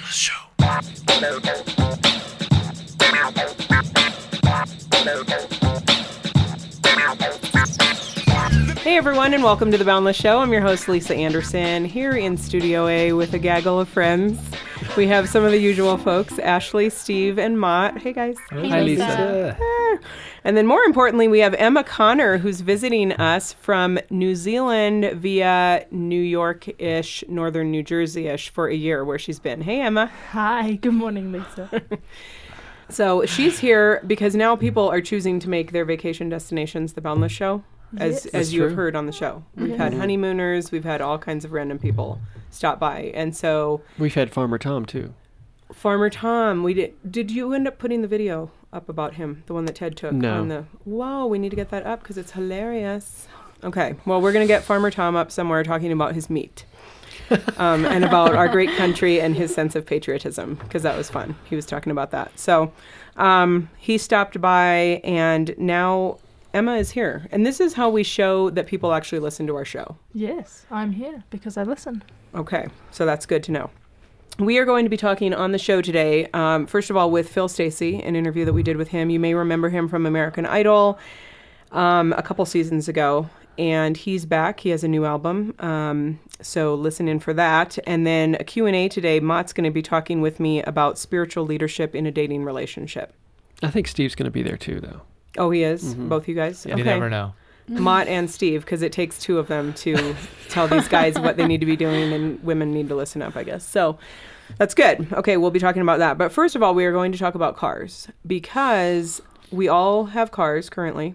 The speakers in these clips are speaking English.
Boundless Show. Hey everyone, and welcome to The Boundless Show. I'm your host, Lisa Anderson, here in Studio A with a gaggle of friends. We have some of the usual folks, Ashley, Steve, and Mott. Hey guys. Hi, Lisa. And then more importantly, we have Emma Connor, who's visiting us from New Zealand via New York-ish, northern New Jersey-ish for a year where she's been. Hey, Emma. Hi, good morning, Lisa. So she's here because now people are choosing to make their vacation destinations The Boundless Show, as you have heard on the show. We've had honeymooners, we've had all kinds of random people stop by. And so We've had Farmer Tom, too. Farmer Tom, did you end up putting the video up about him, the one that Ted took? No. Wow, we need to get that up because it's hilarious. Okay, well, we're going to get Farmer Tom up somewhere talking about his meat and about our great country and his sense of patriotism, because that was fun. He was talking about that. So he stopped by, and now Emma is here. And this is how we show that people actually listen to our show. Yes, I'm here because I listen. Okay, so that's good to know. We are going to be talking on the show today, first of all, with Phil Stacey, an interview that we did with him. You may remember him from American Idol a couple seasons ago, and he's back. He has a new album, so listen in for that. And then a Q&A today. Mott's going to be talking with me about spiritual leadership in a dating relationship. I think Steve's going to be there, too, though. Oh, he is? Mm-hmm. Both you guys? Yeah, okay. You never know. Mott and Steve, because it takes two of them to tell these guys what they need to be doing, and women need to listen up, I guess. So that's good. Okay, we'll be talking about that. But first of all, we are going to talk about cars, because we all have cars currently,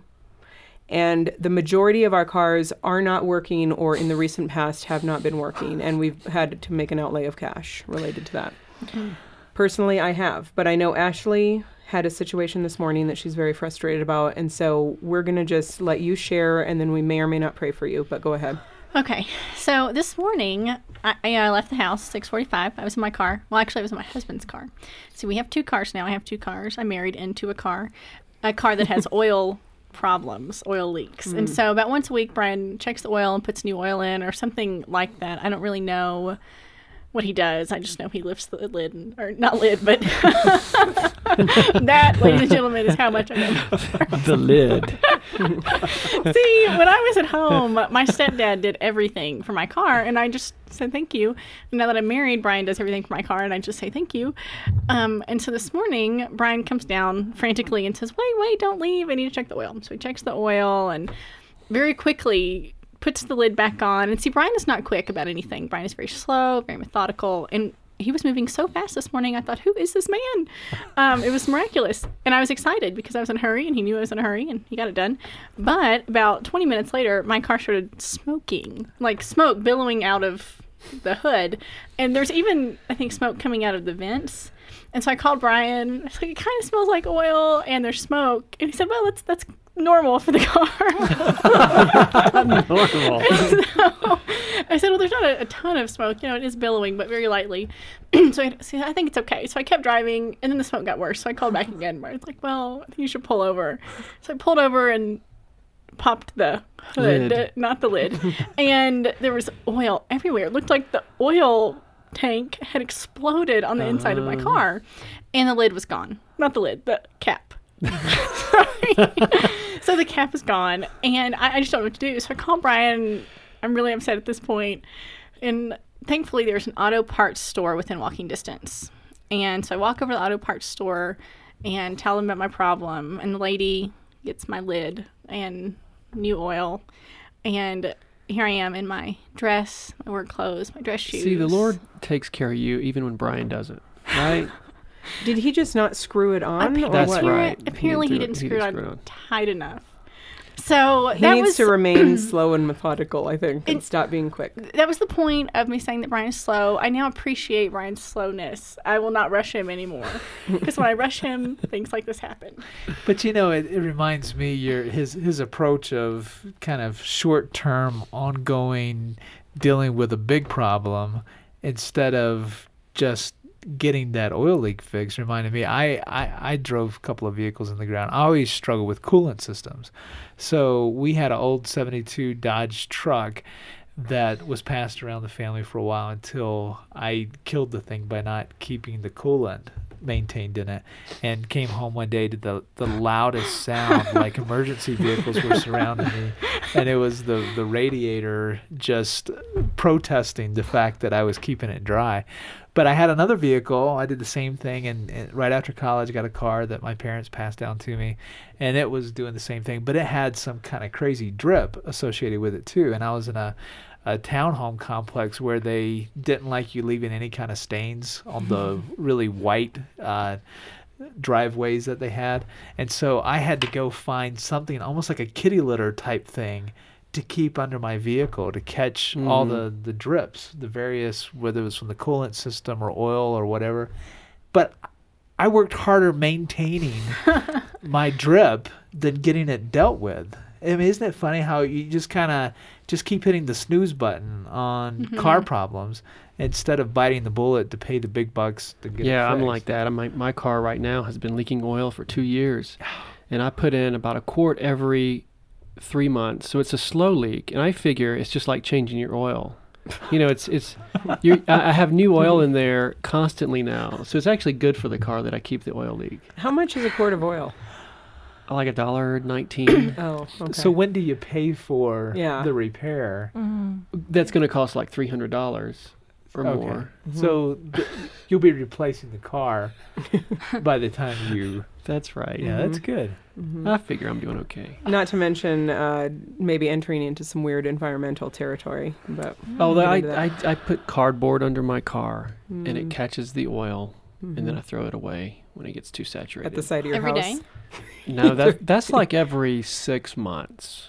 and the majority of our cars are not working, or in the recent past have not been working, and we've had to make an outlay of cash related to that. Mm-hmm. Personally, I have, but I know Ashley had a situation this morning that she's very frustrated about, and so we're going to just let you share, and then we may or may not pray for you, but go ahead. Okay, so this morning, I left the house, 6:45. I was in my car. Well, actually, I was in my husband's car. So we have two cars now. I have two cars. I married into a car that has oil problems, oil leaks. And so about once a week, Brian checks the oil and puts new oil in or something like that. I don't really know what he does. I just know he lifts the lid, or not lid, but that, ladies and gentlemen, is how much I know. The lid. See, when I was at home, my stepdad did everything for my car, and I just said thank you. And now that I'm married, Brian does everything for my car, and I just say thank you. And so this morning, Brian comes down frantically and says, wait, don't leave. I need to check the oil. So he checks the oil and very quickly puts the lid back on. And see, Brian is not quick about anything. Brian is very slow, very methodical. And he was moving so fast this morning, I thought, who is this man? It was miraculous. And I was excited because I was in a hurry, and he knew I was in a hurry, and he got it done. But about 20 minutes later, my car started smoking, like smoke billowing out of the hood. And there's even, I think, smoke coming out of the vents. And so I called Brian. I was like, it kind of smells like oil, and there's smoke. And he said, well, that's normal for the car. Normal. So I said, well, there's not a ton of smoke. You know, it is billowing, but very lightly. So I think it's okay. So I kept driving, and then the smoke got worse. So I called back again. Brian's like, well, I think you should pull over. So I pulled over and popped the hood, not the lid. And there was oil everywhere. It looked like the oil tank had exploded on the inside of my car, and the lid was gone. Not the lid, the cap. So the cap is gone, and I just don't know what to do. So I called Brian. I'm really upset at this point, and thankfully there's an auto parts store within walking distance. And so I walk over to the auto parts store and tell them about my problem, and the lady gets my lid and new oil, and here I am in my dress, my work clothes, my dress shoes. See, the Lord takes care of you even when Brian doesn't, right? Did he just not screw it on? That's what? right. Apparently he didn't screw it on tight enough. So he needs to remain slow and methodical, I think, and stop being quick. That was the point of me saying that Brian is slow. I now appreciate Brian's slowness. I will not rush him anymore, because when I rush him, things like this happen. But you know, it reminds me his approach of kind of short-term, ongoing, dealing with a big problem instead of just getting that oil leak fixed. Reminded me, I drove a couple of vehicles in the ground. I always struggle with coolant systems. So we had an old 72 Dodge truck that was passed around the family for a while until I killed the thing by not keeping the coolant maintained in it, and came home one day to the loudest sound, like emergency vehicles were surrounding me, and it was the radiator just protesting the fact that I was keeping it dry. But I had another vehicle. I did the same thing, and right after college, I got a car that my parents passed down to me, and it was doing the same thing, but it had some kind of crazy drip associated with it too. And I was in a townhome complex where they didn't like you leaving any kind of stains on the really white driveways that they had. And so I had to go find something almost like a kitty litter type thing to keep under my vehicle to catch all the drips, the various, whether it was from the coolant system or oil or whatever. But I worked harder maintaining my drip than getting it dealt with. I mean, isn't it funny how you just kind of just keep hitting the snooze button on car problems instead of biting the bullet to pay the big bucks to get it Yeah, I'm fixed? like that. My car right now has been leaking oil for 2 years, and I put in about a quart every 3 months. So it's a slow leak, and I figure it's just like changing your oil. You know, I have new oil in there constantly now, so it's actually good for the car that I keep the oil leak. How much is a quart of oil? Like $1.19. Oh, okay. So when do you pay for Yeah. the repair? That's going to cost like $300 or Okay. more. So you'll be replacing the car by the time you... That's right. Yeah, that's good. I figure I'm doing okay. Not to mention maybe entering into some weird environmental territory. But Although we'll I get into that. I put cardboard under my car, and it catches the oil, and then I throw it away when it gets too saturated. At the side of your Every house. day? No, that's like every 6 months.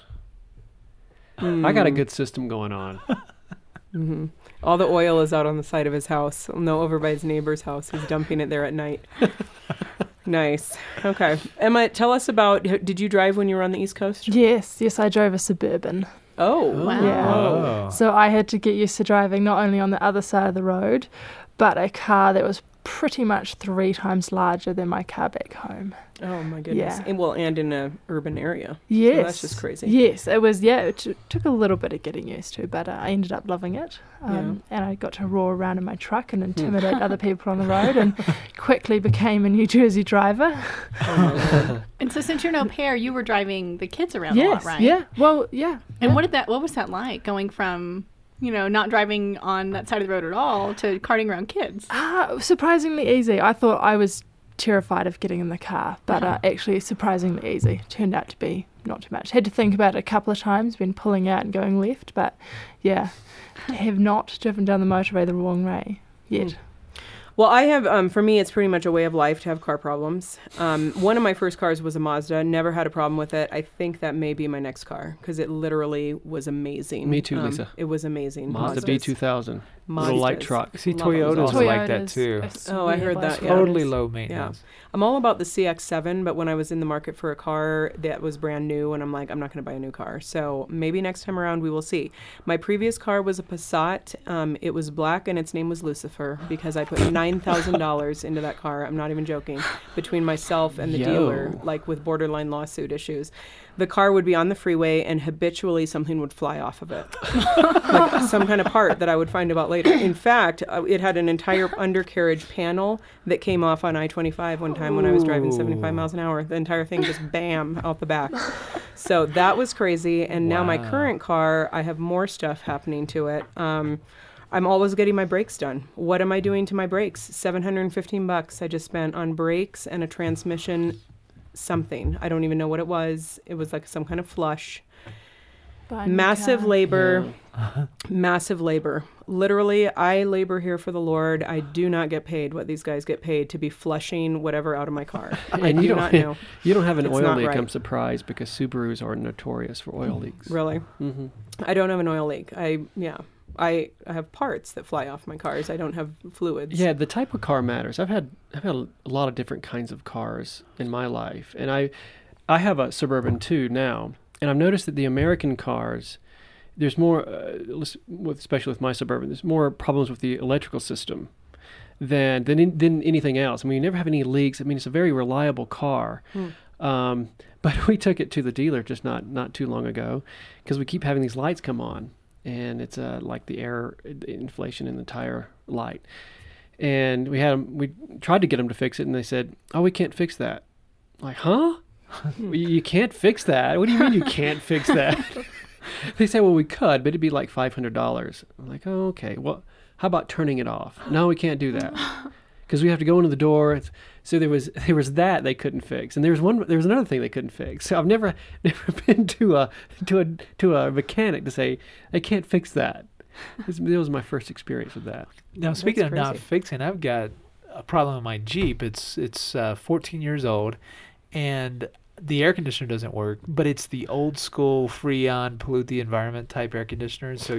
I got a good system going on. All the oil is out on the side of his house. No, over by his neighbor's house. He's dumping it there at night. Nice. Okay. Emma, tell us about, did you drive when you were on the East Coast? Yes, I drove a Suburban. Oh. Wow. Yeah. Oh. So I had to get used to driving not only on the other side of the road, but a car that was pretty much 3 times larger than my car back home. Oh, my goodness. Yeah. And in an urban area. Yes. So that's just crazy. Yes, it was, it took a little bit of getting used to, but I ended up loving it. Yeah. And I got to roar around in my truck and intimidate other people on the road, and quickly became a New Jersey driver. And so since you're an au pair, you were driving the kids around a lot, right? Yeah, well, yeah. And what was that like, going from, not driving on that side of the road at all to carting around kids? Surprisingly easy. I thought I was terrified of getting in the car, but actually surprisingly easy. Turned out to be not too much. Had to think about it a couple of times, been pulling out and going left, but yeah, have not driven down the motorway the wrong way yet. Well, I have, for me, it's pretty much a way of life to have car problems. One of my first cars was a Mazda. Never had a problem with it. I think that may be my next car because it literally was amazing. Me too, Lisa. It was amazing. Mazda Mazdas. B2000. Little light Mazdas. truck. See, Love those. Toyotas Awesome. like that too. Oh, I heard that, yeah. Totally low maintenance. I'm all about the CX-7, but when I was in the market for a car that was brand new, and I'm like, I'm not going to buy a new car. So maybe next time around we will see. My previous car was a Passat. It was black, and its name was Lucifer because I put $9,000 into that car. I'm not even joking. Between myself and the dealer, like with borderline lawsuit issues. The car would be on the freeway, and habitually something would fly off of it. Like some kind of part that I would find about later. In fact, it had an entire undercarriage panel that came off on I-25 one time when I was driving 75 miles an hour. The entire thing just bam out the back. So that was crazy. And now my current car, I have more stuff happening to it. I'm always getting my brakes done. What am I doing to my brakes? $715 I just spent on brakes and a transmission something. I don't even know what it was. It was like some kind of flush. Massive labor. Massive labor. Literally, I labor here for the Lord. I do not get paid what these guys get paid to be flushing whatever out of my car. I And do not know. You don't have an It's oil not leak. right. I'm surprised because Subarus are notorious for oil leaks. Really? Mm-hmm. I don't have an oil leak. I have parts that fly off my cars. I don't have fluids. Yeah, the type of car matters. I've had a lot of different kinds of cars in my life, and I have a Suburban too now, and I've noticed that the American cars, there's more, especially with my Suburban, there's more problems with the electrical system than anything else. I mean, you never have any leaks. I mean, it's a very reliable car. But we took it to the dealer just not too long ago because we keep having these lights come on. and it's like the air inflation in the tire light. And we tried to get them to fix it, and they said, "Oh, we can't fix that." I'm like, huh? You can't fix that? What do you mean you can't fix that? They say, "Well, we could, but it'd be like $500." I'm like, "Oh, okay. Well, how about turning it off?" No, we can't do that because we have to go into the door. So there was that they couldn't fix, and there was another thing they couldn't fix. So I've never been to a mechanic to say they can't fix that. That was my first experience with that. Now, speaking of crazy. not fixing, I've got a problem with my Jeep. It's 14 years old, and the air conditioner doesn't work, but it's the old school Freon pollute the environment type air conditioners. So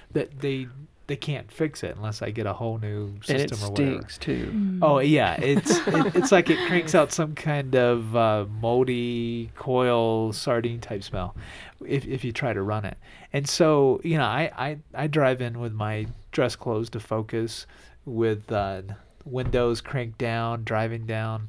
they can't fix it unless I get a whole new system And it or whatever. stinks too. Oh yeah, it's like it cranks out some kind of moldy coil sardine type smell if you try to run it. And so I drive in with my dress clothes to Focus, with windows cranked down, driving down,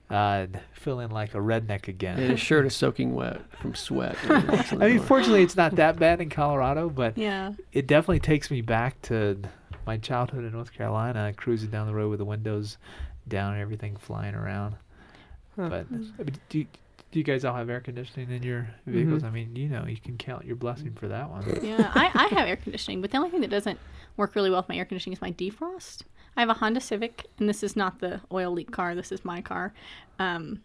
feeling like a redneck again. And his shirt is soaking wet from sweat. I mean, fortunately, it's not that bad in Colorado, but Yeah. it definitely takes me back to my childhood in North Carolina, cruising down the road with the windows down and everything flying around. Huh. But I mean, do you guys all have air conditioning in your vehicles? I mean, you can count your blessing for that one. Yeah, I have air conditioning, but the only thing that doesn't work really well with my air conditioning is my defrost. I have a Honda Civic, and this is not the oil leak car. This is my car. And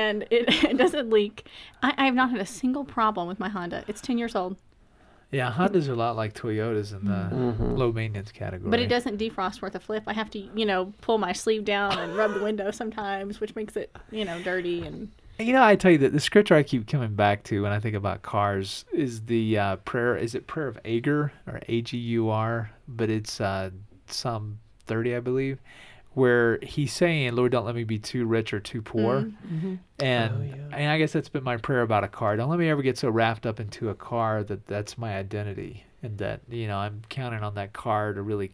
it doesn't leak. I have not had a single problem with my Honda. It's 10 years old. Yeah, Hondas are a lot like Toyotas in the low maintenance category. But it doesn't defrost worth a flip. I have to, pull my sleeve down and rub the window sometimes, which makes it, dirty. And I tell you that the scripture I keep coming back to when I think about cars is the prayer. Is it prayer of Agur or Agur? But it's Psalm 30, I believe, where he's saying, "Lord, don't let me be too rich or too poor." And I guess that's been my prayer about a car. Don't let me ever get so wrapped up into a car that's my identity, and that I'm counting on that car to really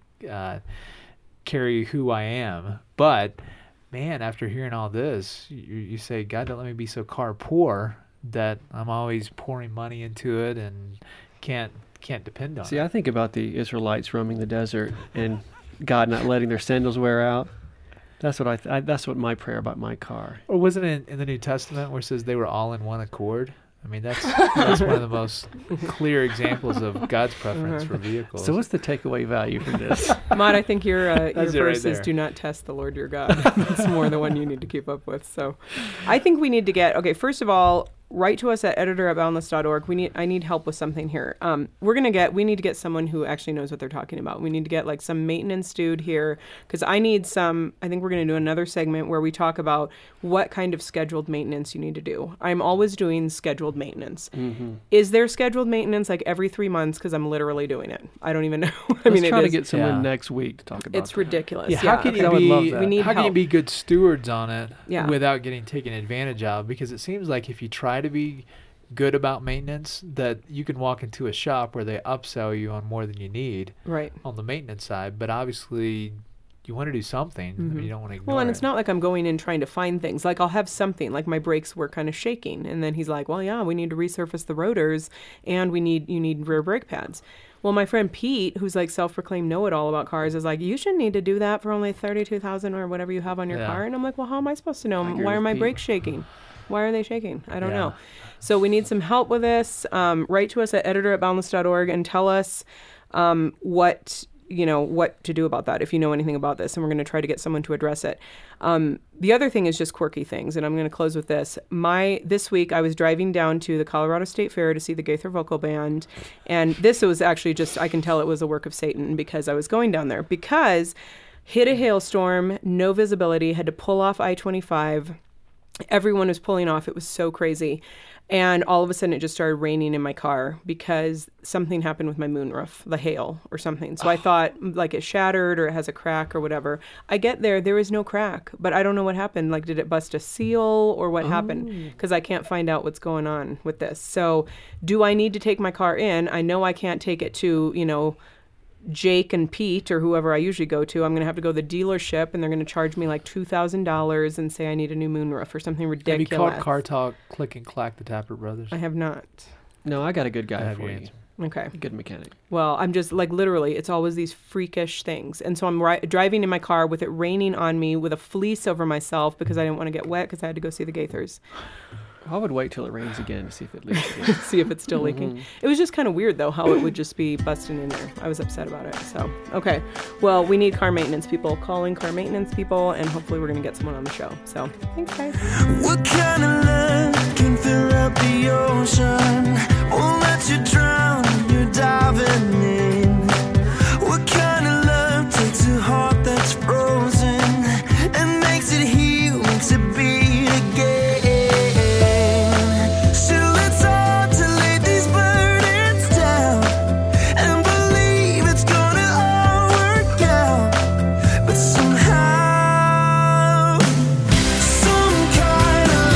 carry who I am. But man, after hearing all this, you say, "God, don't let me be so car poor that I'm always pouring money into it and can't depend on it." See, I think about the Israelites roaming the desert and God not letting their sandals wear out. That's what that's what my prayer about my car. Or wasn't it in the New Testament where it says they were all in one accord? I mean, that's one of the most clear examples of God's preference for vehicles. So what's the takeaway value from this? Maud, I think your That's it right verse is there. "Do not test the Lord your God." That's more the one you need to keep up with. So, I think we need to get first of all, write to us at editor@boundless.org. I need help with something here. We need to get someone who actually knows what they're talking about. We need to get like some maintenance dude here, because I think we're going to do another segment where we talk about what kind of scheduled maintenance you need to do. I'm always doing scheduled maintenance. Is there scheduled maintenance like every 3 months? Because I'm literally doing it. I don't even know. Let's try to get someone next week to talk about It's that. ridiculous. Yeah, how can I would love you that. We need how can you help. be good stewards on it Yeah. without getting taken advantage of? Because it seems like if you try to be good about maintenance, that you can walk into a shop where they upsell you on more than you need Right. on the maintenance side, but obviously you want to do something. I mean, you don't want to ignore Well, and it. it's not like I'm going in trying to find things. Like I'll have something, like my brakes were kind of shaking, and then he's like, "Well, yeah, we need to resurface the rotors, and you need rear brake pads." Well, my friend Pete, who's like self-proclaimed know-it-all about cars, is like, "You shouldn't need to do that for only $32,000 or whatever you have on your Yeah. car." And I'm like, "Well, how am I supposed to know? I agree Why are with my Pete. brakes shaking? Why are they shaking? I don't Yeah. know." So we need some help with this. Write to us at editor@boundless.org and tell us what to do about that if you know anything about this, and we're going to try to get someone to address it. The other thing is just quirky things, and I'm going to close with this. This week I was driving down to the Colorado State Fair to see the Gaither Vocal Band, and this was actually I can tell it was a work of Satan because I was going down there because hit a hailstorm, no visibility, had to pull off I-25. Everyone was pulling off. It was so crazy. And all of a sudden it just started raining in my car because something happened with my moonroof, the hail or something. So I thought like it shattered or it has a crack or whatever. I get there is no crack, but I don't know what happened. Like, did it bust a seal or what happened? Because I can't find out what's going on with this. So do I need to take my car in? I know I can't take it to, Jake and Pete or whoever I usually go to. I'm going to have to go to the dealership, and they're going to charge me like $2,000 and say I need a new moonroof or something Have you ridiculous. called Car Talk, Click and Clack, the Tapper Brothers? I have not. No, I got a good I guy have for your you. answer. Okay. A good mechanic. Well, I'm just like literally, it's always these freakish things. And so I'm driving in my car with it raining on me with a fleece over myself because I didn't want to get wet because I had to go see the Gaithers. I would wait till it rains again to see if it leaks again. See if it's still leaking. It was just kind of weird, though, how it would just be busting in there. I was upset about it. So, okay. Well, we need car maintenance people. Calling car maintenance people, and hopefully we're going to get someone on the show. So, thanks, guys. What kind of love can fill up the ocean? Won't let you drown when you're diving in. What kind of love takes a heart that's frozen and makes it heal, makes it beat again? Still, it's hard to lay these burdens down and believe it's gonna all work out. But somehow, some kind of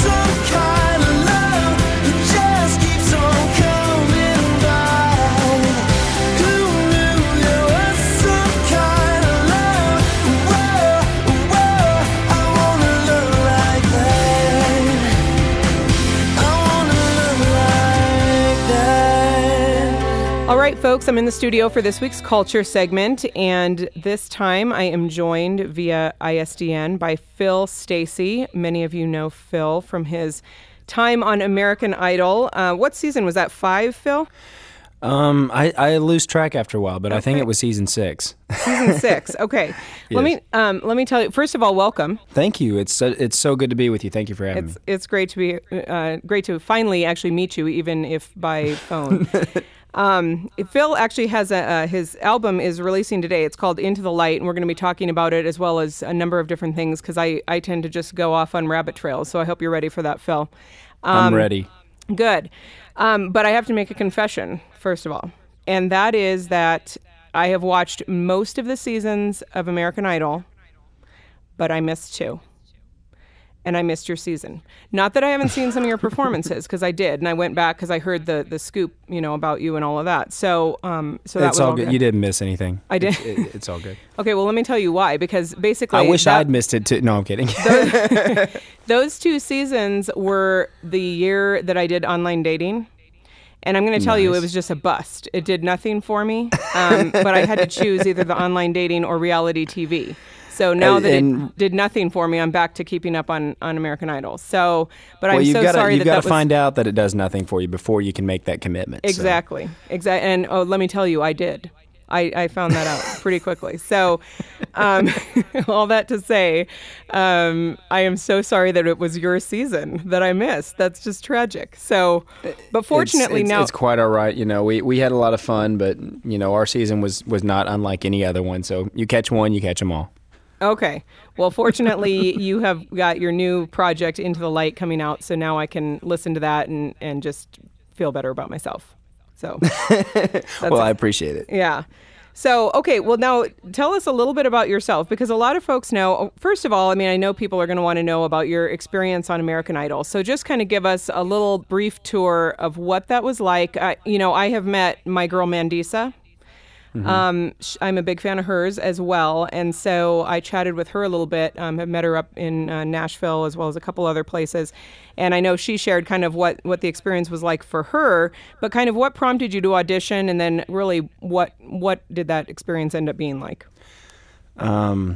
love, it just keeps on coming by. Who knew there was some kind of love? Whoa, whoa, I wanna love like that. I wanna love like that. All right, folks, I'm in the studio for this week's Culture segment, and this time I am joined via ISDN by Phil Stacey. Many of you know Phil from his time on American Idol. What season was that? 5, Phil? I lose track after a while, but I think Okay. it was season 6. Season 6. Okay. Let me tell you. First of all, welcome. Thank you. It's so good to be with you. Thank you for having me. It's great to be great to finally actually meet you, even if by phone. Phil actually has his album is releasing today. It's called Into the Light, and we're going to be talking about it as well as a number of different things because I tend to just go off on rabbit trails. So I hope you're ready for that, Phil. I'm ready. Good. But I have to make a confession, first of all, and that is that I have watched most of the seasons of American Idol, but I missed 2. And I missed your season. Not that I haven't seen some of your performances, because I did, and I went back because I heard the scoop, about you and all of that. So that It's was all good. You didn't miss anything. I did. It's all good. Okay, well, let me tell you why. Because basically, I wish I'd missed it too. No, I'm kidding. those 2 seasons were the year that I did online dating. And I'm going to tell you, it was just a bust. It did nothing for me. But I had to choose either the online dating or reality TV. So now that it did nothing for me, I'm back to keeping up on American Idol. So, but I'm so sorry you've that got was to find out that it does nothing for you before you can make that commitment. Exactly. And let me tell you, I did. I found that out pretty quickly. So, all that to say, I am so sorry that it was your season that I missed. That's just tragic. So, but fortunately now it's quite all right. We had a lot of fun, but our season was not unlike any other one. So you catch one, you catch them all. Okay. Well, fortunately, you have got your new project Into the Light coming out, so now I can listen to that and just feel better about myself. So, well, I appreciate it. Yeah. So, okay, well, now tell us a little bit about yourself, because a lot of folks know, first of all, I know people are going to want to know about your experience on American Idol. So just kind of give us a little brief tour of what that was like. I have met my girl Mandisa. Mm-hmm. I'm a big fan of hers as well, and so I chatted with her a little bit. I've met her up in Nashville as well as a couple other places, and I know she shared kind of what the experience was like for her, but kind of what prompted you to audition, and then really what did that experience end up being like? I'm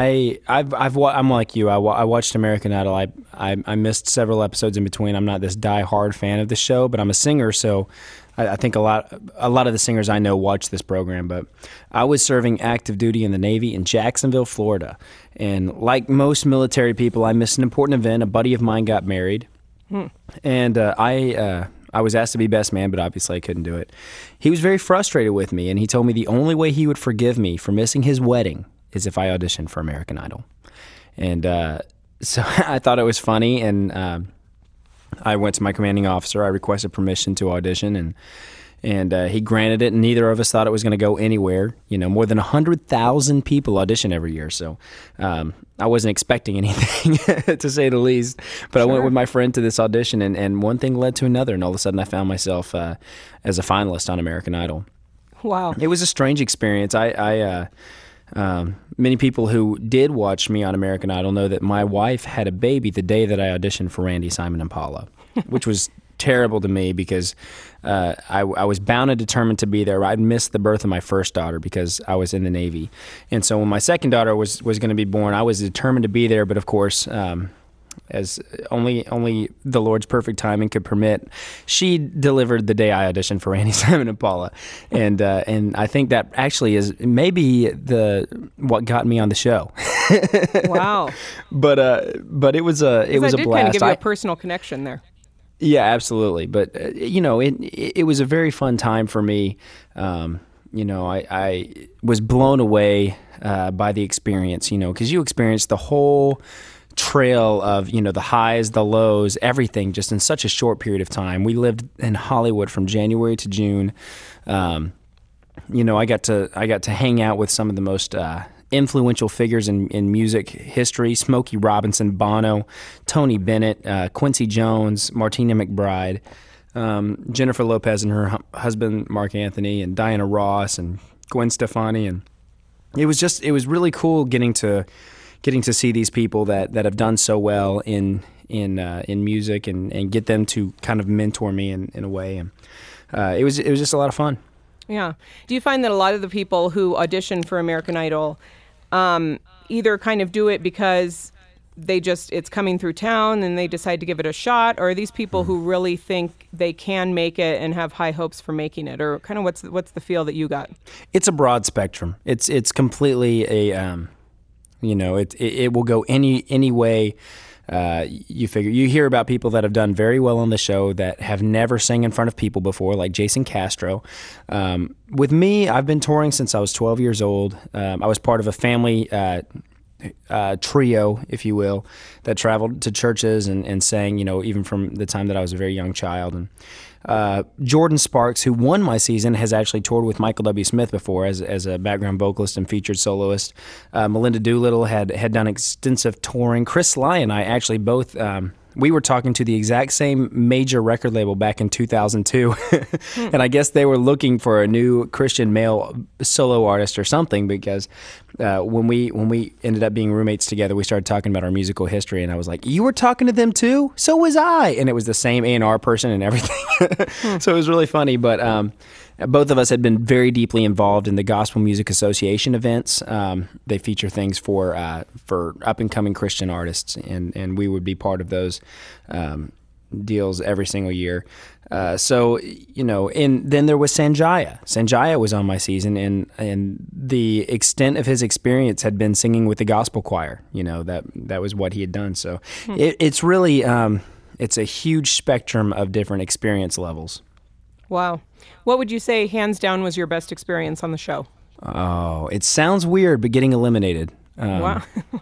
like you. I watched American Idol. I missed several episodes in between. I'm not this die-hard fan of the show, but I'm a singer, so I think a lot of the singers I know watch this program. But I was serving active duty in the Navy in Jacksonville, Florida, and like most military people, I missed an important event. A buddy of mine got married, and I was asked to be best man, but obviously I couldn't do it. He was very frustrated with me, and he told me the only way he would forgive me for missing his wedding is if I auditioned for American Idol. And so I thought it was funny, and I went to my commanding officer. I requested permission to audition, and he granted it, and neither of us thought it was going to go anywhere. More than 100,000 people audition every year, so I wasn't expecting anything, to say the least. But Sure. I went with my friend to this audition, and one thing led to another, and all of a sudden I found myself as a finalist on American Idol. Wow. It was a strange experience. Many people who did watch me on American Idol know that my wife had a baby the day that I auditioned for Randy, Simon, and Paula, which was terrible to me because I was bound and determined to be there. I'd missed the birth of my first daughter because I was in the Navy. And so when my second daughter was going to be born, I was determined to be there. But of course, as only the Lord's perfect timing could permit, she delivered the day I auditioned for Annie, Simon and Paula, and I think that actually is maybe what got me on the show. Wow! But it was a did blast. kind of give you a personal connection there. Yeah, absolutely. But it was a very fun time for me. I was blown away by the experience. Because you experienced the whole trail of the highs, the lows, everything just in such a short period of time. We lived in Hollywood from January to June. I got to hang out with some of the most influential figures in music history: Smokey Robinson, Bono, Tony Bennett, Quincy Jones, Martina McBride, Jennifer Lopez and her husband Mark Anthony, and Diana Ross and Gwen Stefani, and it was really cool getting to see these people that have done so well in music and get them to kind of mentor me in a way, and it was just a lot of fun. Yeah. Do you find that a lot of the people who audition for American Idol either kind of do it because it's coming through town and they decide to give it a shot, or are these people who really think they can make it and have high hopes for making it, or kind of what's the feel that you got? It's a broad spectrum. It's completely it will go any way. You hear about people that have done very well on the show that have never sang in front of people before, like Jason Castro. With me, I've been touring since I was 12 years old. I was part of a family trio, if you will, that traveled to churches and sang, even from the time that I was a very young child. And Jordan Sparks, who won my season, has actually toured with Michael W. Smith before as a background vocalist and featured soloist. Melinda Doolittle had done extensive touring. Chris Sly and I actually both we were talking to the exact same major record label back in 2002, and I guess they were looking for a new Christian male solo artist or something, because when we ended up being roommates together, we started talking about our musical history, and I was like, "You were talking to them too? So was I," and it was the same A&R person and everything. So it was really funny, but both of us had been very deeply involved in the Gospel Music Association events. They feature things for up-and-coming Christian artists, and we would be part of those deals every single year. And then there was Sanjaya. Sanjaya was on my season, and the extent of his experience had been singing with the gospel choir. That was what he had done. So it's really it's a huge spectrum of different experience levels. Wow. What would you say, hands down, was your best experience on the show? Oh, it sounds weird, but getting eliminated. Wow.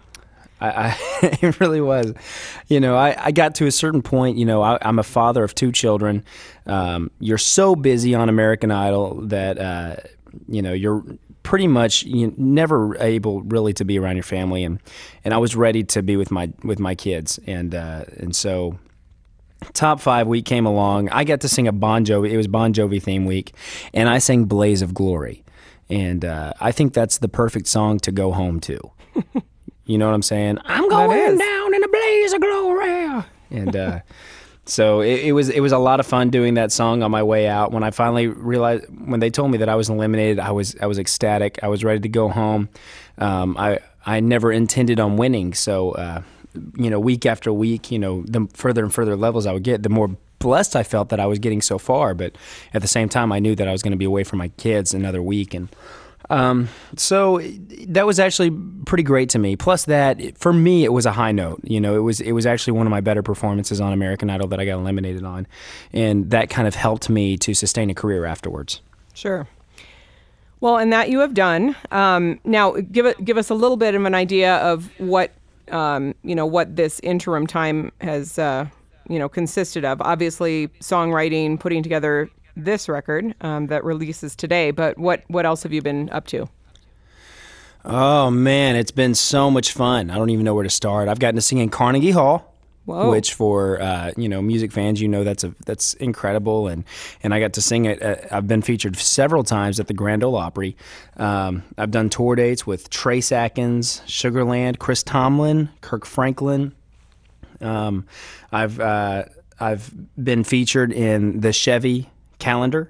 It really was. I got to a certain point, I'm a father of 2 children. You're so busy on American Idol that, you're pretty much never able really to be around your family. And I was ready to be with my kids. And so Top 5 week came along. I got to sing a Bon Jovi. It was Bon Jovi theme week, and I sang "Blaze of Glory," and I think that's the perfect song to go home to. You know what I'm saying? I'm going down in a blaze of glory, and so it was a lot of fun doing that song on my way out. When I finally realized, when they told me that I was eliminated, I was ecstatic. I was ready to go home. I never intended on winning, so. Week after week, the further and further levels I would get, the more blessed I felt that I was getting so far. But at the same time, I knew that I was going to be away from my kids another week. And so that was actually pretty great to me. Plus that, for me, it was a high note. It was actually one of my better performances on American Idol that I got eliminated on. And that kind of helped me to sustain a career afterwards. Sure. Well, and that you have done. Now, give us a little bit of an idea of what this interim time has, consisted of. Obviously, songwriting, putting together this record that releases today. But what else have you been up to? Oh man, it's been so much fun. I don't even know where to start. I've gotten to sing in Carnegie Hall. Whoa. Which for music fans, that's incredible, and I got to sing it. I've been featured several times at the Grand Ole Opry. I've done tour dates with Trace Atkins, Sugarland, Chris Tomlin, Kirk Franklin. I've I've been featured in the Chevy calendar.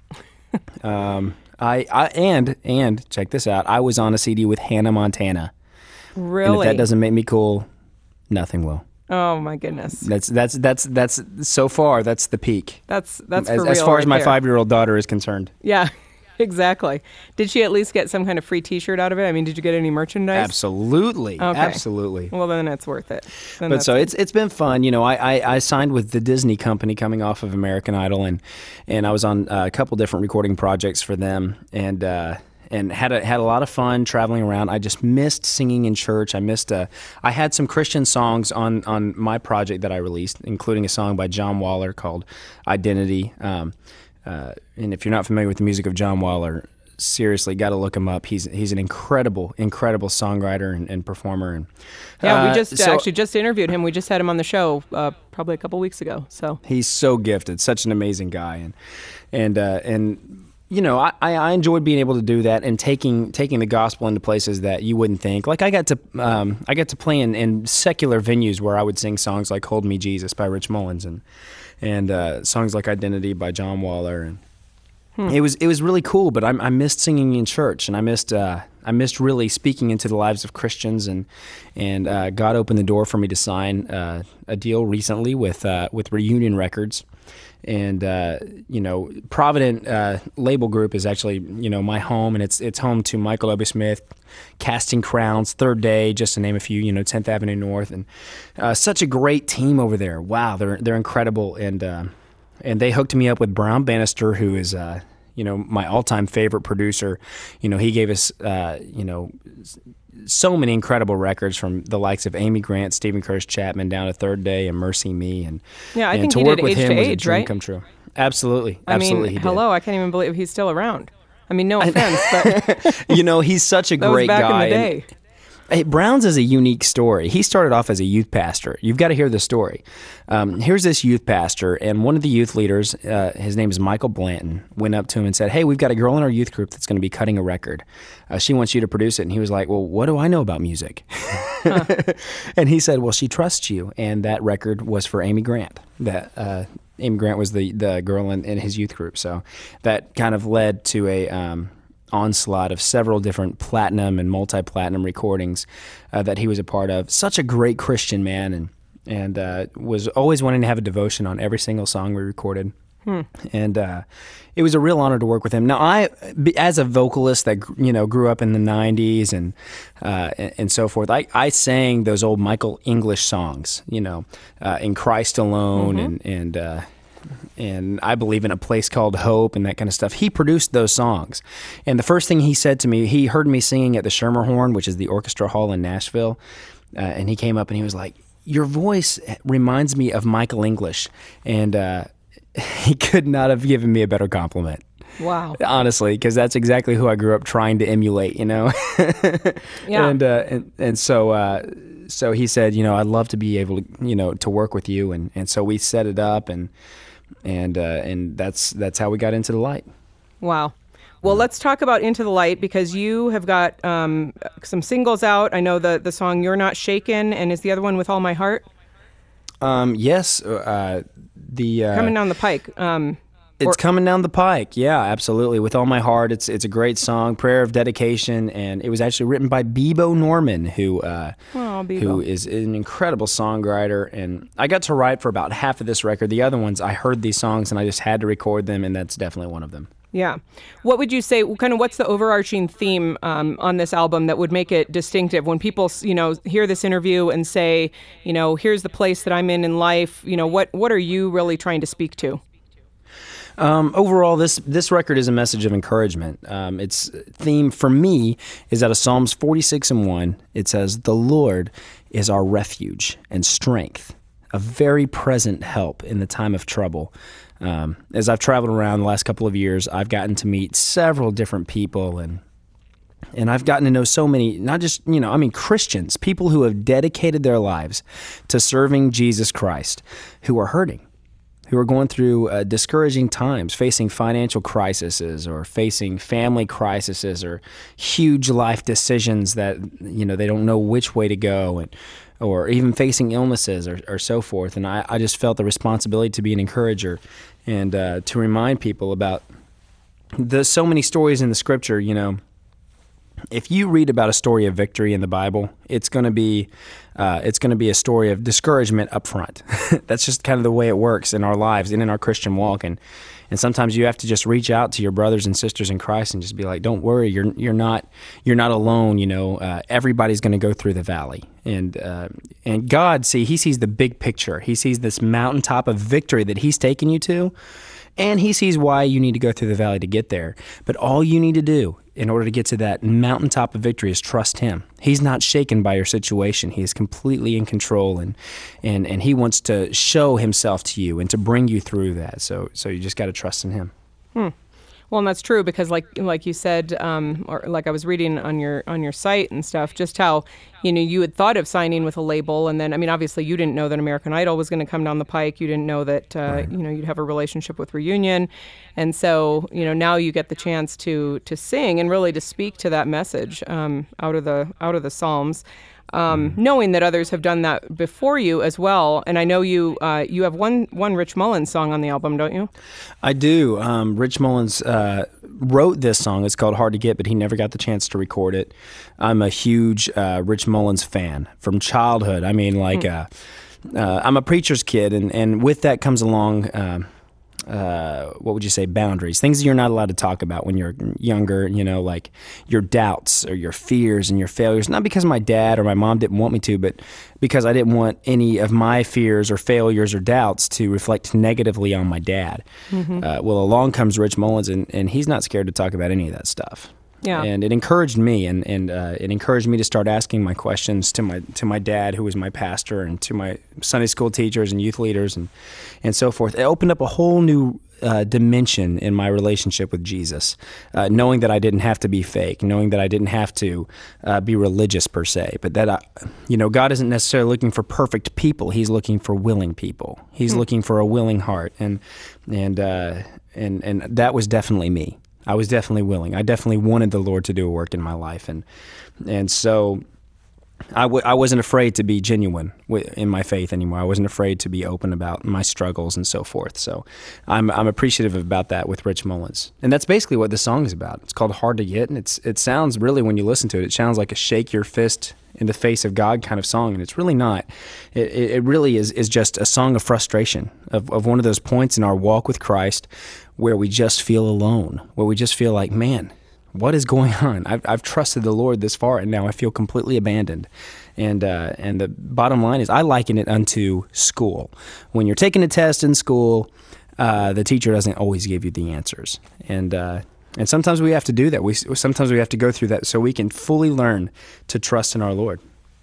And check this out. I was on a CD with Hannah Montana. Really? And if that doesn't make me cool, nothing will. Oh my goodness. That's so far. That's the peak. That's for as real far as right my there. 5-year-old daughter is concerned. Yeah. Exactly. Did she at least get some kind of free T-shirt out of it? I mean, did you get any merchandise? Absolutely. Okay. Absolutely. Well, then it's worth it. Then But that's so it's been fun. You know, I signed with the Disney company coming off of American Idol, and I was on a couple different recording projects for them, and had a lot of fun traveling around. I just missed singing in church. I had some Christian songs on my project that I released, including a song by John Waller called Identity. And if you're not familiar with the music of John Waller, seriously, got to look him up. He's an incredible songwriter and performer. And yeah, we just actually just interviewed him. We just had him on the show probably a couple weeks ago. So he's so gifted, such an amazing guy, and you know, I enjoyed being able to do that and taking the gospel into places that you wouldn't think. Like I got to play in secular venues where I would sing songs like "Hold Me, Jesus" by Rich Mullins and songs like "Identity" by John Waller, and it was really cool. But I missed singing in church, and I missed really speaking into the lives of Christians, and God opened the door for me to sign a deal recently with Reunion Records. And you know, Provident Label Group is actually, you know, my home, and it's home to Michael W. Smith, Casting Crowns, Third Day, just to name a few. You know, 10th Avenue North, and such a great team over there. Wow, they're incredible, and they hooked me up with Brown Bannister, who is you know, my all-time favorite producer. You know, he gave us you know, so many incredible records from the likes of Amy Grant, Stephen Curtis Chapman, down to Third Day and Mercy Me, and yeah, I and think to he work did with Age him to was a Age, dream right? come true. Absolutely, I absolutely. mean, he did. hello, I can't even believe he's still around. I mean, no offense, but You know, he's such a that was great back guy. in the and- day. Hey, Brown's is a unique story. He started off as a youth pastor. You've got to hear the story. Here's this youth pastor, and one of the youth leaders, his name is Michael Blanton, went up to him and said, "Hey, we've got a girl in our youth group that's going to be cutting a record. She wants you to produce it." And he was like, "Well, what do I know about music?" And he said, "Well, she trusts you." And that record was for Amy Grant. That Amy Grant was the girl in his youth group. So that kind of led to a onslaught of several different platinum and multi-platinum recordings that he was a part of. Such a great Christian man, and was always wanting to have a devotion on every single song we recorded. And it was a real honor to work with him. Now, as a vocalist that grew up in the '90s and so forth, I sang those old Michael English songs, "In Christ Alone" and I Believe in a Place Called Hope and that kind of stuff. He produced those songs. And the first thing he said to me, he heard me singing at the Schermerhorn, which is the orchestra hall in Nashville, and he came up and he was like, "Your voice reminds me of Michael English." And he could not have given me a better compliment. Wow. Honestly, because that's exactly who I grew up trying to emulate, Yeah. And so he said, I'd love to be able to, to work with you. And so we set it up and that's how we got Into the Light. Wow. Well, let's talk about Into the Light, because you have got some singles out. I know the song You're Not Shaken, and is the other one With All My Heart? Yes. Coming down the pike. It's coming down the pike. Yeah, absolutely. With All My Heart, it's a great song, prayer of dedication, and it was actually written by Bebo Norman, who is an incredible songwriter. And I got to write for about half of this record. The other ones, I heard these songs and I just had to record them, and that's definitely one of them. Yeah. What would you say, what's the overarching theme on this album that would make it distinctive? When people, hear this interview and say, here's the place that I'm in life, what are you really trying to speak to? Overall, this record is a message of encouragement. Its theme for me is out of Psalms 46:1. It says, "The Lord is our refuge and strength, a very present help in the time of trouble." As I've traveled around the last couple of years, I've gotten to meet several different people, and I've gotten to know so many, not just, Christians, people who have dedicated their lives to serving Jesus Christ, who are hurting, who are going through discouraging times, facing financial crises or facing family crises or huge life decisions that, they don't know which way to go. or even facing illnesses or so forth. And I just felt the responsibility to be an encourager and to remind people about so many stories in the Scripture. If you read about a story of victory in the Bible, it's going to be a story of discouragement up front. That's just kind of the way it works in our lives and in our Christian walk. And sometimes you have to just reach out to your brothers and sisters in Christ and just be like, "Don't worry, you're not alone." Everybody's going to go through the valley, and God, He sees the big picture. He sees this mountaintop of victory that He's taken you to. And He sees why you need to go through the valley to get there. But all you need to do in order to get to that mountaintop of victory is trust Him. He's not shaken by your situation. He is completely in control, and He wants to show Himself to you and to bring you through that. So you just got to trust in Him. Well, and that's true because, like you said, or like I was reading on your site and stuff, just how you had thought of signing with a label, and then obviously you didn't know that American Idol was going to come down the pike. You didn't know that Right. You'd have a relationship with Reunion, and so now you get the chance to sing and really to speak to that message out of the Psalms. Knowing that others have done that before you as well, and I know you have one Rich Mullins song on the album, don't you? I do. Rich Mullins wrote this song. It's called Hard to Get, but he never got the chance to record it. I'm a huge Rich Mullins fan from childhood. I'm a preacher's kid, and with that comes along, what would you say, boundaries, things that you're not allowed to talk about when you're younger, like your doubts or your fears and your failures, not because my dad or my mom didn't want me to, but because I didn't want any of my fears or failures or doubts to reflect negatively on my dad. Well, along comes Rich Mullins, and he's not scared to talk about any of that stuff. Yeah. And it encouraged me, and it encouraged me to start asking my questions to my dad, who was my pastor, and to my Sunday school teachers and youth leaders and so forth. It opened up a whole new dimension in my relationship with Jesus, knowing that I didn't have to be fake, knowing that I didn't have to be religious per se, but that God isn't necessarily looking for perfect people. He's looking for willing people. He's looking for a willing heart, and that was definitely me. I was definitely willing. I definitely wanted the Lord to do a work in my life, and so I wasn't afraid to be genuine in my faith anymore. I wasn't afraid to be open about my struggles and so forth. So I'm appreciative about that with Rich Mullins, and that's basically what the song is about. It's called Hard to Get, and it sounds really, when you listen to it, it sounds like a shake your fist in the face of God kind of song, and it's really not. It really is just a song of frustration, of one of those points in our walk with Christ where we just feel alone, where we just feel like, man, what is going on? I've trusted the Lord this far, and now I feel completely abandoned. And the bottom line is, I liken it unto school. When you're taking a test in school, the teacher doesn't always give you the answers, and sometimes we have to do that. Sometimes we have to go through that so we can fully learn to trust in our Lord.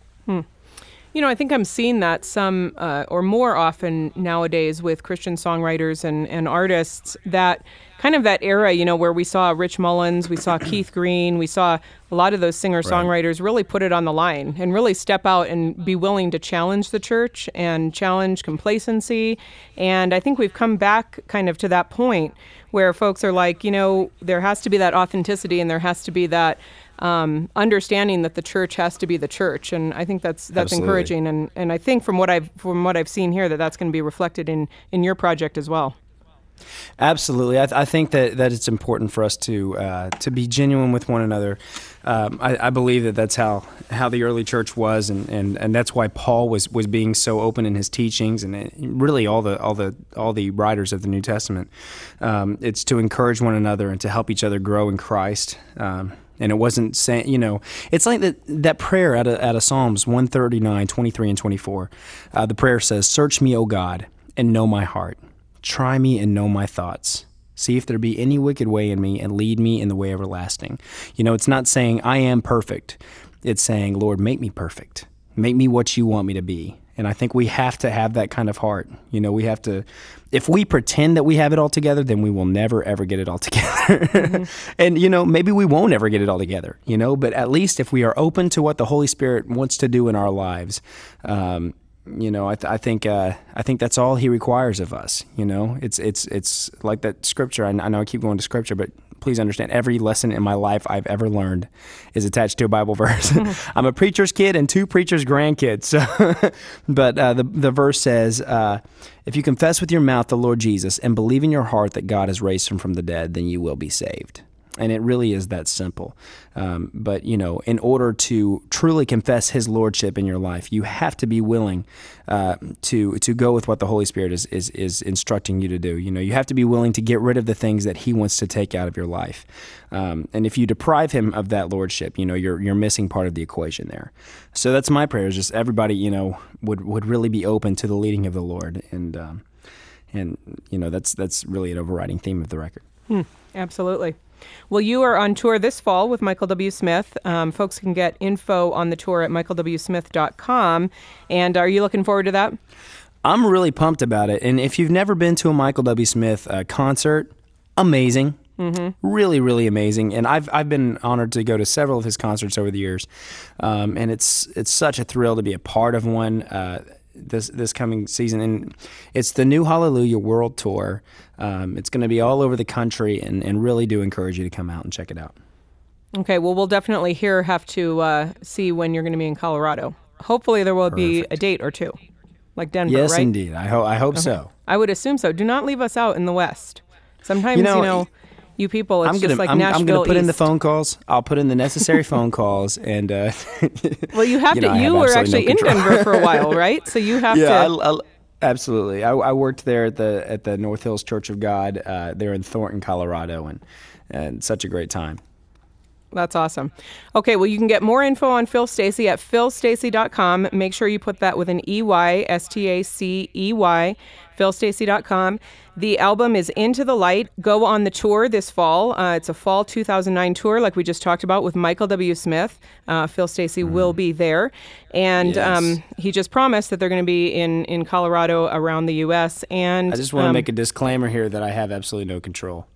I think I'm seeing that some or more often nowadays with Christian songwriters and artists, that kind of that era, where we saw Rich Mullins, we saw Keith Green, we saw a lot of those singer-songwriters really put it on the line and really step out and be willing to challenge the church and challenge complacency. And I think we've come back kind of to that point where folks are like, there has to be that authenticity, and there has to be that understanding that the church has to be the church. And I think that's Absolutely. encouraging. And I think from what I've seen here, that's going to be reflected in your project as well. Absolutely. I think that it's important for us to be genuine with one another. I believe that that's how the early church was, and that's why Paul was being so open in his teachings, and really all the writers of the New Testament. It's to encourage one another and to help each other grow in Christ. And it wasn't saying, it's like that prayer out of Psalms 139, 23, and 24. The prayer says, "Search me, O God, and know my heart. Try me and know my thoughts. See if there be any wicked way in me, and lead me in the way everlasting." It's not saying I am perfect. It's saying, Lord, make me perfect. Make me what you want me to be. And I think we have to have that kind of heart. We have to, if we pretend that we have it all together, then we will never, ever get it all together. And, maybe we won't ever get it all together, but at least if we are open to what the Holy Spirit wants to do in our lives, I think that's all he requires of us. It's like that scripture. I know I keep going to scripture, but please understand, every lesson in my life I've ever learned is attached to a Bible verse. I'm a preacher's kid and 2 preachers' grandkids. So, but the verse says, if you confess with your mouth the Lord Jesus and believe in your heart that God has raised him from the dead, then you will be saved. And it really is that simple. But, in order to truly confess his lordship in your life, you have to be willing to go with what the Holy Spirit is instructing you to do. You have to be willing to get rid of the things that he wants to take out of your life. And if you deprive him of that lordship, you're missing part of the equation there. So that's my prayer, is just everybody, would really be open to the leading of the Lord. And that's really an overriding theme of the record. Absolutely. Well, you are on tour this fall with Michael W. Smith. Folks can get info on the tour at michaelwsmith.com. And are you looking forward to that? I'm really pumped about it. And if you've never been to a Michael W. Smith concert, amazing. Mm-hmm. Really, really amazing. And I've been honored to go to several of his concerts over the years. And it's such a thrill to be a part of one this coming season. And it's the New Hallelujah World Tour. It's going to be all over the country, and really do encourage you to come out and check it out. Okay, well, we'll definitely have to see when you're going to be in Colorado. Hopefully there will be a date or two, like Denver, yes, right? Yes, indeed. I hope so. I would assume so. Do not leave us out in the West. Sometimes, you people, it's just like Nashville I'm going to put in the East. phone calls. I'll put in the necessary phone calls. And well, you have to. You were actually in Denver for a while, right? So you have to. Absolutely. I worked there at the North Hills Church of God there in Thornton, Colorado, and such a great time. That's awesome. Okay, well, you can get more info on Phil Stacey at philstacey.com. Make sure you put that with an EY, STACEY, philstacey.com. The album is Into the Light. Go on the tour this fall. It's a fall 2009 tour, like we just talked about, with Michael W. Smith. Phil Stacey will be there. And yes. He just promised that they're going to be in Colorado, around the U.S. And I just want to make a disclaimer here that I have absolutely no control.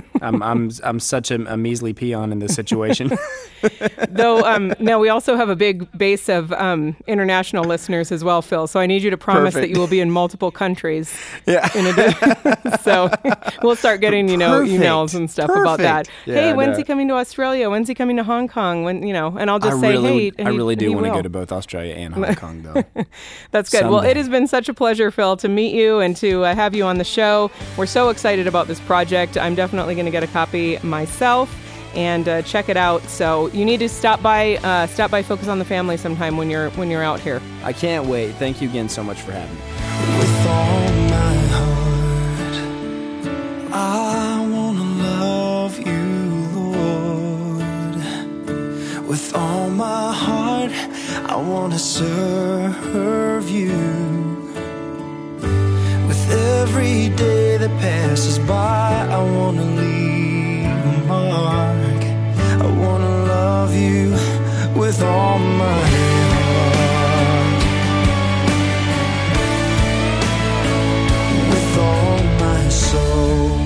I'm such a measly peon in this situation. Though now we also have a big base of international listeners as well, Phil. So I need you to promise Perfect. that you will be in multiple countries. Yeah. In addition. So we'll start getting emails and stuff about that. Yeah, hey, when's he coming to Australia? When's he coming to Hong Kong? And I'll just I really do he want to will. go to both Australia and Hong Kong, though. That's good. Someday. Well, it has been such a pleasure, Phil, to meet you and to have you on the show. We're so excited about this project. I'm definitely going to get a copy myself and check it out. So you need to stop by Focus on the Family sometime when you're out here. I can't wait. Thank you again so much for having me. With all my heart, I wanna love you, Lord. With all my heart, I wanna serve you. With every day that passes by, I wanna leave a mark. I wanna love you with all my heart. With all my soul,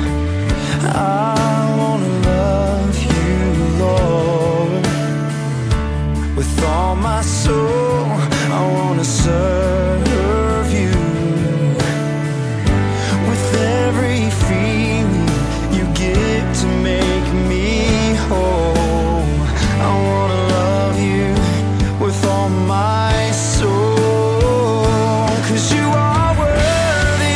I wanna love you, Lord. With all my soul, I wanna serve you. With every feeling you give to make me whole, I wanna love you with all my soul. 'Cause you are worthy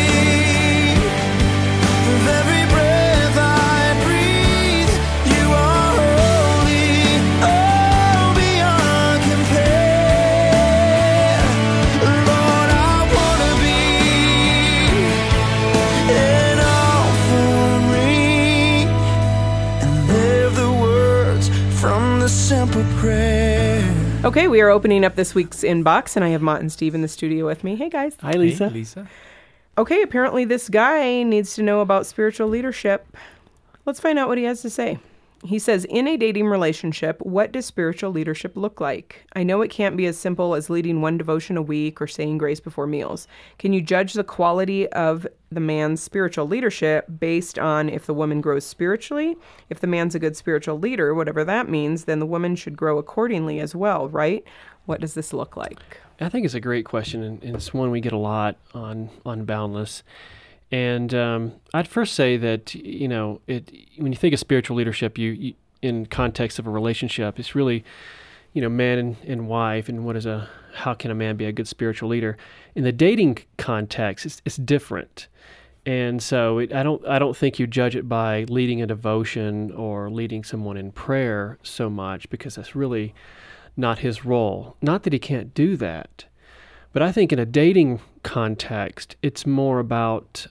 of every breath I breathe. You are holy, oh, beyond compare. Lord, I wanna be an offering and live the words from the simple prayer. Okay, we are opening up this week's inbox, and I have Mott and Steve in the studio with me. Hey, guys. Hi, Lisa. Hey, Lisa. Okay, apparently this guy needs to know about spiritual leadership. Let's find out what he has to say. He says, in a dating relationship, what does spiritual leadership look like? I know it can't be as simple as leading one devotion a week or saying grace before meals. Can you judge the quality of the man's spiritual leadership based on if the woman grows spiritually? If the man's a good spiritual leader, whatever that means, then the woman should grow accordingly as well, right? What does this look like? I think it's a great question, and it's one we get a lot on Boundless. And I'd first say that, when you think of spiritual leadership, you in context of a relationship, it's really, man and wife, and how can a man be a good spiritual leader? In the dating context, it's different. And so I don't think you judge it by leading a devotion or leading someone in prayer so much, because that's really not his role. Not that he can't do that, but I think in a dating context, it's more about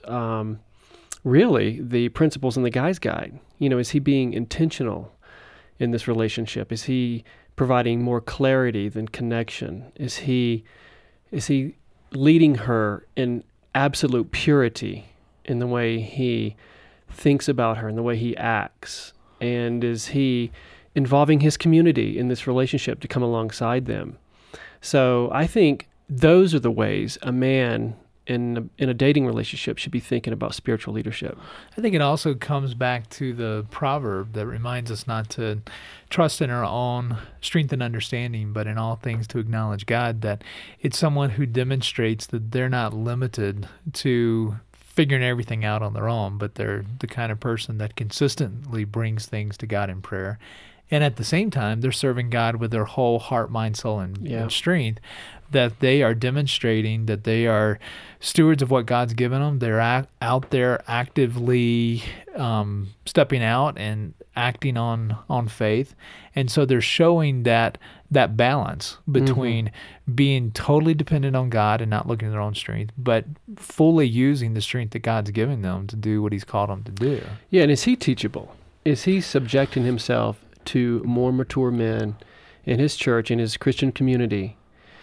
really the principles in the guy's guide. Is he being intentional in this relationship? Is he providing more clarity than connection? Is he leading her in absolute purity in the way he thinks about her, in the way he acts? And is he involving his community in this relationship to come alongside them? So I think those are the ways a man in a dating relationship should be thinking about spiritual leadership. I think it also comes back to the proverb that reminds us not to trust in our own strength and understanding, but in all things to acknowledge God, that it's someone who demonstrates that they're not limited to figuring everything out on their own, but they're the kind of person that consistently brings things to God in prayer. And at the same time, they're serving God with their whole heart, mind, soul, and strength, that they are demonstrating that they are stewards of what God's given them. They're out there actively stepping out and acting on faith. And so they're showing that balance between being totally dependent on God and not looking at their own strength, but fully using the strength that God's given them to do what he's called them to do. Yeah, and is he teachable? Is he subjecting himself to more mature men in his church, in his Christian community,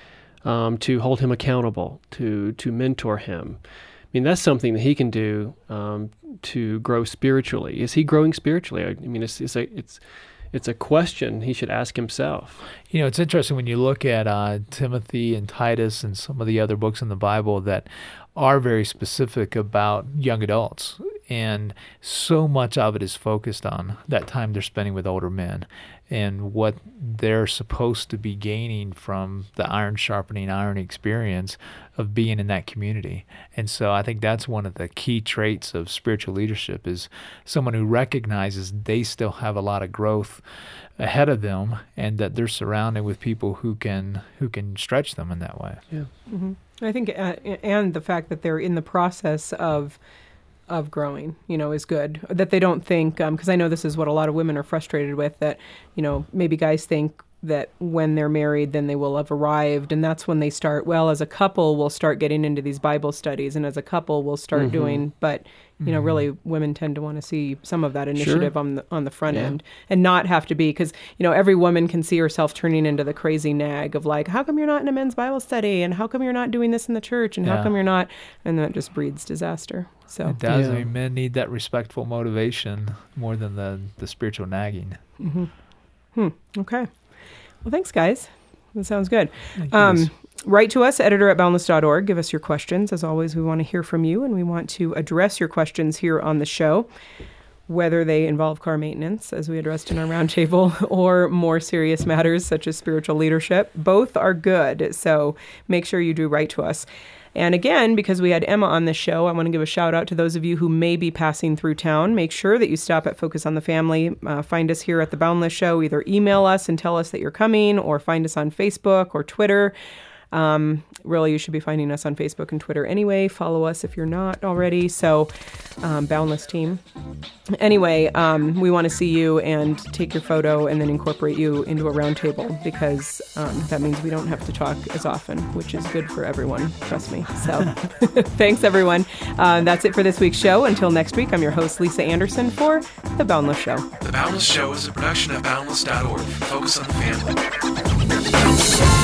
to hold him accountable, to mentor him? I mean, that's something that he can do to grow spiritually. Is he growing spiritually? I mean, it's a question he should ask himself. It's interesting when you look at Timothy and Titus and some of the other books in the Bible that are very specific about young adults. And so much of it is focused on that time they're spending with older men and what they're supposed to be gaining from the iron sharpening iron experience of being in that community. And so I think that's one of the key traits of spiritual leadership, is someone who recognizes they still have a lot of growth ahead of them and that they're surrounded with people who can stretch them in that way. Yeah. Mm-hmm. I think, and the fact that they're in the process of growing, is good. That they don't think, because I know this is what a lot of women are frustrated with, that, maybe guys think that when they're married, then they will have arrived. And that's when they start, as a couple, we'll start getting into these Bible studies. And as a couple, we'll start doing, but, really women tend to want to see some of that initiative on the front end, and not have to be, because, every woman can see herself turning into the crazy nag of like, how come you're not in a men's Bible study? And how come you're not doing this in the church? And how come you're not? And that just breeds disaster. So it does. I mean, men need that respectful motivation more than the spiritual nagging. Okay. Well, thanks, guys. That sounds good. Write to us, editor@boundless.org. Give us your questions. As always, we want to hear from you, and we want to address your questions here on the show, whether they involve car maintenance, as we addressed in our roundtable, or more serious matters such as spiritual leadership. Both are good, so make sure you do write to us. And again, because we had Emma on this show, I want to give a shout out to those of you who may be passing through town. Make sure that you stop at Focus on the Family. Find us here at The Boundless Show. Either email us and tell us that you're coming, or find us on Facebook or Twitter. Really, you should be finding us on Facebook and Twitter anyway. Follow us if you're not already. So, Boundless team. Anyway, we want to see you and take your photo and then incorporate you into a roundtable, because that means we don't have to talk as often, which is good for everyone. Trust me. So, thanks, everyone. That's it for this week's show. Until next week, I'm your host, Lisa Anderson, for The Boundless Show. The Boundless Show is a production of Boundless.org. Focus on the Family.